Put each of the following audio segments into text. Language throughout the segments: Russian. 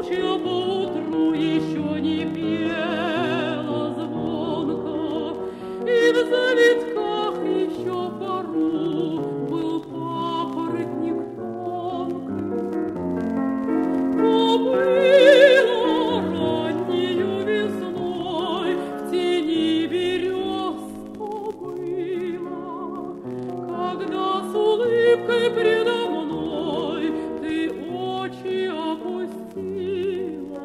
ночью поутру еще не пела звонко, и в завитках еще пору был папоротник тонкий. То было раннею весной, в тени берез, то было, когда с улыбкой предо мной ты очи опустила.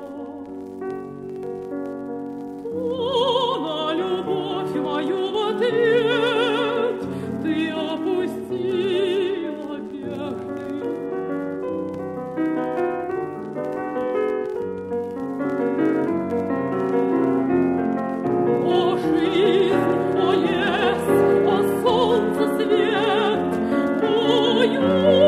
То на любовь мою в ответ ты опустила пятый. О, жизнь, о лес, о солнце свет, о юг.